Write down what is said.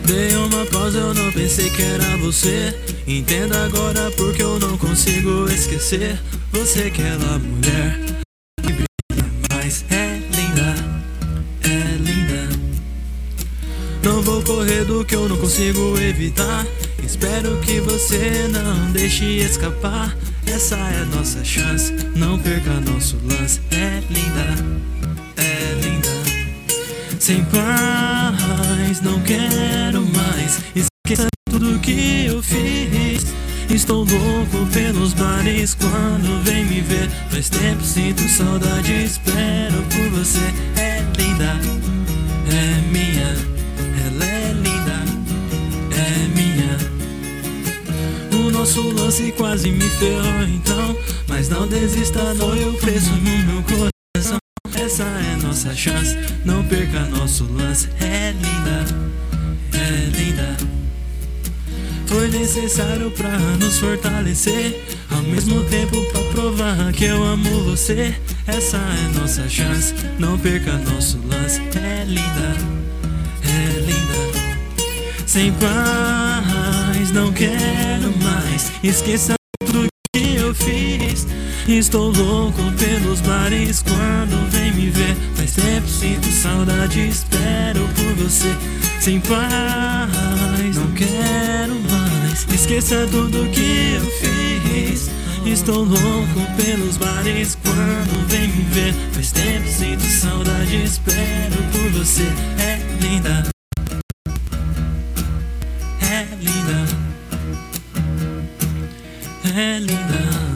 Dei uma pausa, eu não pensei que era você. Entenda agora porque eu não consigo esquecer. Você, aquela mulher que brilha, mas é linda, é linda. Não vou correr do que eu não consigo evitar. Espero que você não deixe escapar. Essa é nossa chance, não perca nosso lance. É linda, é linda. Sem paz, não quero mais. Esqueça tudo que eu fiz. Estou louco pelos bares quando vem me ver. Faz tempo sinto saudade, espero por você. É linda, é minha. Ela é linda, é minha. O nosso lance quase me ferrou então, mas não desista, não, eu preso no meu coração. Essa é nossa chance, não perca nosso lance. É linda, é linda. Foi necessário pra nos fortalecer, ao mesmo tempo pra provar que eu amo você. Essa é nossa chance, não perca nosso lance. É linda, é linda. Sem paz, não quero mais. Esqueça tudo que eu fiz. Estou louco pelos bares quando vem me ver. Faz tempo sinto saudade, espero por você. Sem paz, não quero mais. Esqueça tudo que eu fiz. Estou louco pelos bares quando vem me ver. Faz tempo sinto saudade, espero por você. É linda, é linda, é linda.